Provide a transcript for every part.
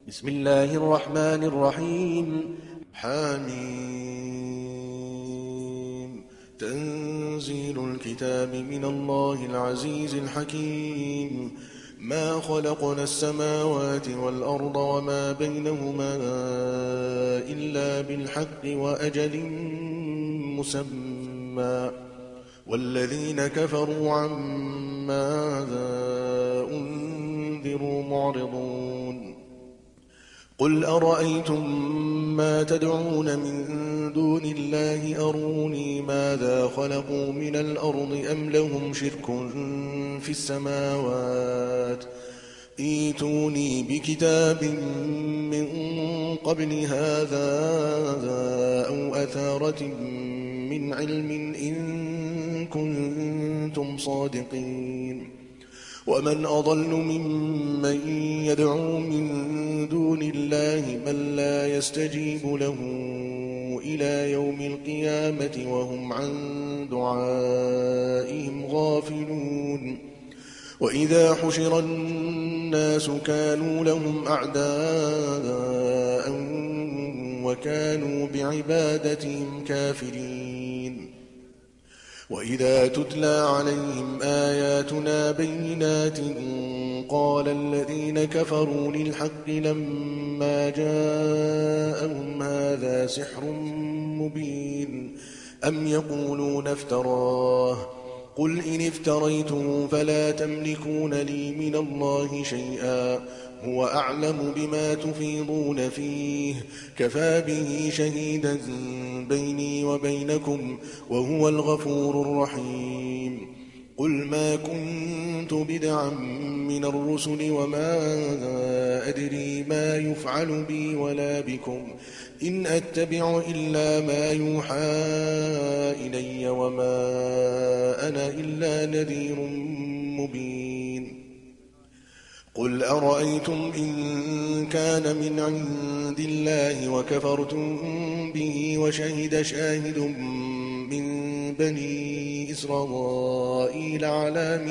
بسم الله الرحمن الرحيم. حميم. تنزيل الكتاب من الله العزيز الحكيم. ما خلقنا السماوات والأرض وما بينهما إلا بالحق وأجل مسمى، والذين كفروا عما أنذروا معرضون. قل أرأيتم ما تدعون من دون الله أروني ماذا خلقوا من الأرض أم لهم شرك في السماوات، ائتوني بكتاب من قبل هذا أو أثارة من علم إن كنتم صادقين. ومن أضل ممن يدعو من دون الله من لا يستجيب له إلى يوم القيامة وهم عن دعائهم غافلون. وإذا حشر الناس كانوا لهم أعداء وكانوا بعبادتهم كافرين. وإذا تتلى عليهم آياتنا بينات قال الذين كفروا للحق لما جاءهم هذا سحر مبين أم يقولون افتراه، قل إن افتريته فلا تملكون لي من الله شيئا هو أعلم بما تفيضون فيه كفى به شهيدا بيني وبينكم وهو الغفور الرحيم. قل ما كنت بدعا من الرسل وما أدري ما يفعل بي ولا بكم إن أتبع إلا ما يوحى إلي وما أنا إلا نذير مبين. قل أرأيتم إن كان من عند الله وكفرتم به وشهد شاهد من بني إسرائيل على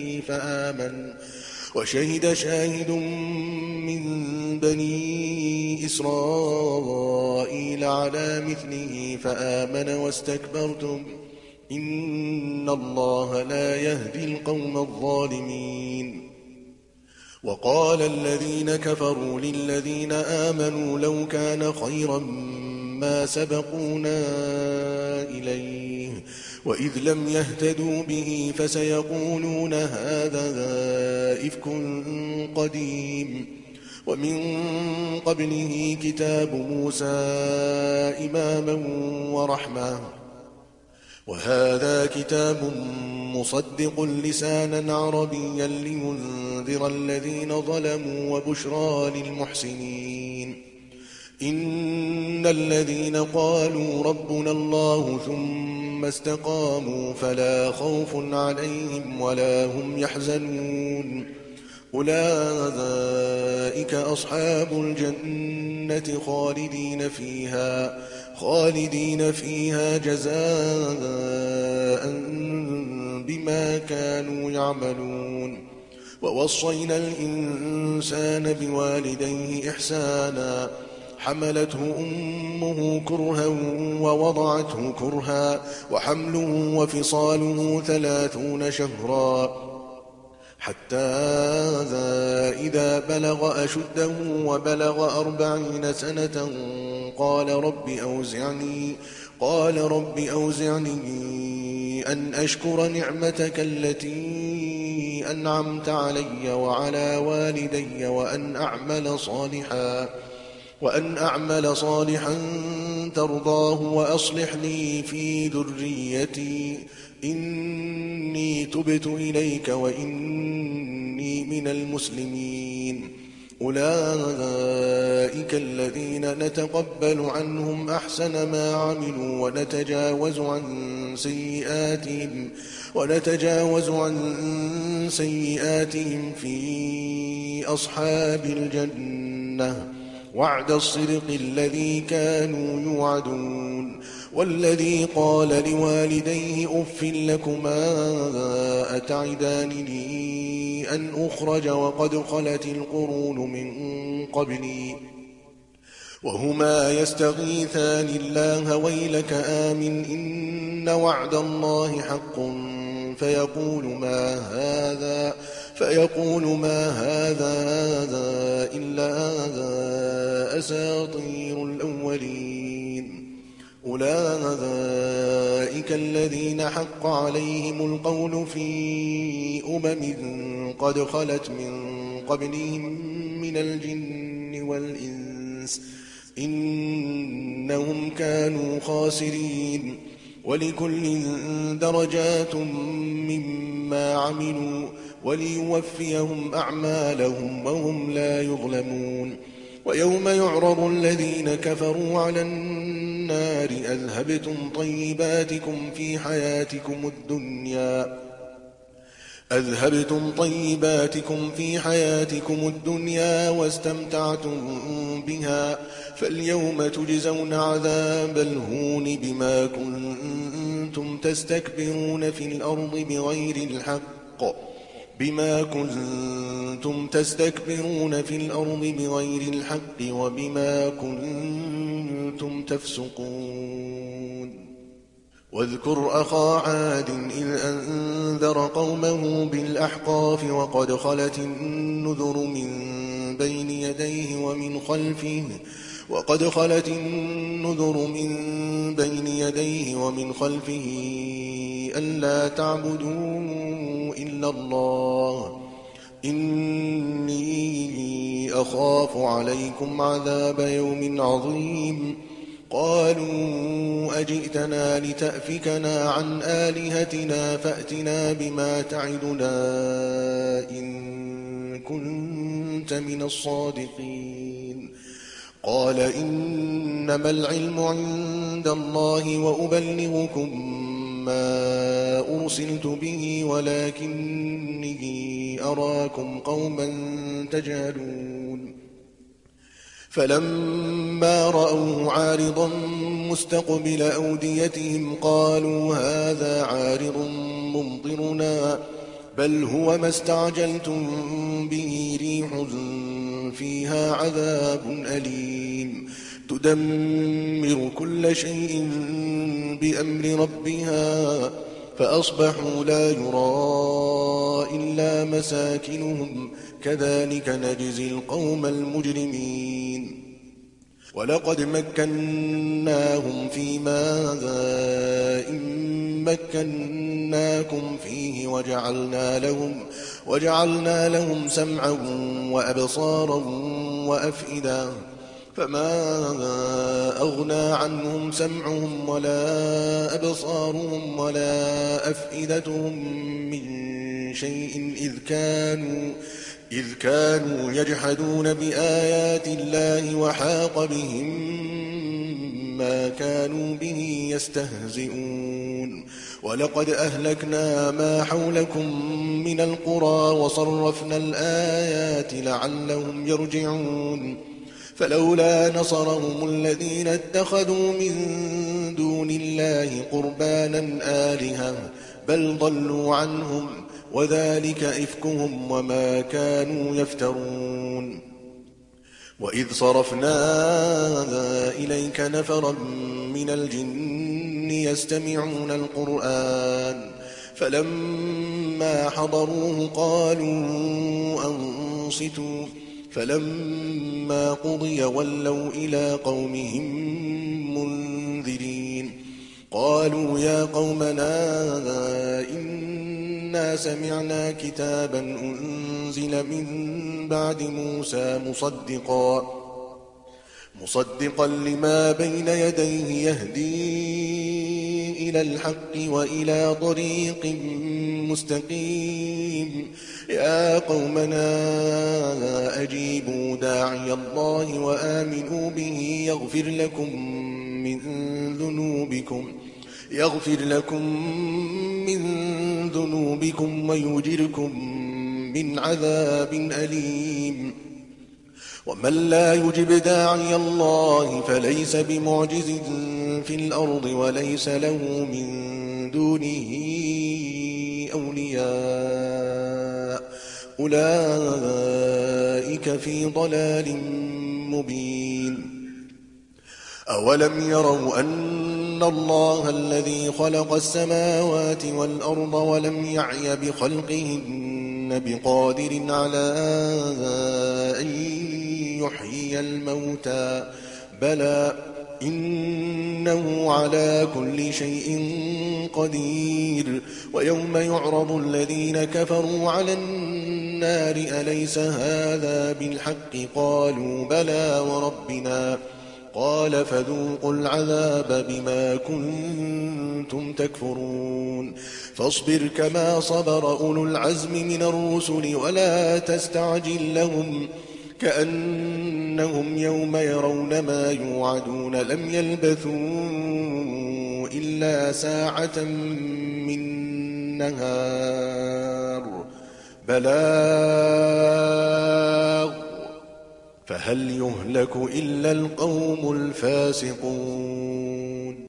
مثله فآمن واستكبرتم إن الله لا يهدي القوم الظالمين. وقال الذين كفروا للذين آمنوا لو كان خيرا ما سبقونا إليه وإذ لم يهتدوا به فسيقولون هذا إفك قديم. ومن قبله كتاب موسى إماما ورحمة، وهذا كتاب مصدق لسانا عربيا لينذر الذين ظلموا وبشرى للمحسنين. إن الذين قالوا ربنا الله ثم استقاموا فلا خوف عليهم ولا هم يحزنون أولئك أصحاب الجنة خالدين فيها جزاء بما كانوا يعملون. ووصينا الإنسان بوالديه إحسانا حملته أمه كرها ووضعته كرها وحمله وفصاله 30 شهرا حتى إذا بلغ أشده وبلغ 40 سنة قال رب أوزعني أن أشكر نعمتك التي أنعمت علي وعلى والدي وأن أعمل صالحا ترضاه وأصلح لي في ذريتي إني تبت إليك وإني من المسلمين. أولئك الذين نتقبل عنهم أحسن ما عملوا ونتجاوز عن سيئاتهم في أصحاب الجنة وعد الصدق الذي كانوا يوعدون والذي قال لوالديه أف لكما أتعدانني أن أخرج وقد خلت القرون من قبلي وهما يستغيثان الله ويلك آمن إن وعد الله حق فيقول ما هذا إلا أساطير الأولين أولئك الذين حق عليهم القول في قد خلت من قبلهم من الجن والإنس إنهم كانوا خاسرين ولكل درجات مما عملوا وليوفيهم أعمالهم وهم لا يظلمون ويوم يعرض الذين كفروا على النار أذهبتم طيباتكم في حياتكم الدنيا واستمتعتم بها فاليوم تجزون عذاب الهون بما كنتم تستكبرون في الأرض بغير الحق وبما كنتم تفسقون واذكر أخا عاد إذ أنذر قومه بالأحقاف وقد خلت النذر من بين يديه ومن خلفه ألا تعبدوا إلا الله إني أخاف عليكم عذاب يوم عظيم قالوا أجئتنا لتأفكنا عن آلهتنا فأتنا بما تعدنا إن كنت من الصادقين قال إنما العلم عند الله وأبلغكم ما أرسلت به ولكني أراكم قوما تجهلون فلما رأوه عارضا مستقبل أوديتهم قالوا هذا عارض ممطرنا بل هو ما استعجلتم به ريح فيها عذاب أليم تدمر كل شيء بأمر ربها فأصبحوا لا يرى إلا مساكنهم كذلك نجزي القوم المجرمين ولقد مكناهم فيما إن مكناكم فيه وجعلنا لهم سمعا وأبصارا وأفئدة فما أغنى عنهم سمعهم ولا أبصارهم ولا أفئدتهم من شيء إذ كانوا يجحدون بآيات الله وحاق بهم ما كانوا به يستهزئون ولقد أهلكنا ما حولكم من القرى وصرفنا الآيات لعلهم يرجعون فلولا نصرهم الذين اتخذوا من دون الله قربانا آلهة بل ضلوا عنهم وذلك إفكهم وما كانوا يفترون وإذ صرفنا إليك نفرا من الجن يستمعون القرآن فلما حضروه قالوا أنصتوا فلما قضي ولوا إلى قومهم منذرين قالوا يا قومنا إنا سمعنا كتابا أنزل من بعد موسى مصدقا لما بين يديه يهدي إلى الحق وإلى طريق مستقيم يا قومنا أجيبوا داعي الله وآمنوا به يغفر لكم من ذنوبكم ويجركم من عذاب أليم ومن لا يجب داعي الله فليس بمعجز في الأرض وليس له من دونه أولياء أولئك في ضلال مبين أولم يروا أن الله الذي خلق السماوات والأرض ولم يعي بخلقهن بقادر على أن يحيي الموتى بلى إنه على كل شيء قدير ويوم يعرض الذين كفروا على النار أليس هذا بالحق قالوا بلى وربنا قال فذوقوا العذاب بما كنتم تكفرون فاصبر كما صبر أولو العزم من الرسل ولا تستعجل لهم كأنهم يوم يرون ما يوعدون لم يلبثوا إلا ساعة من نهار بلاغ فهل يهلك إلا القوم الفاسقون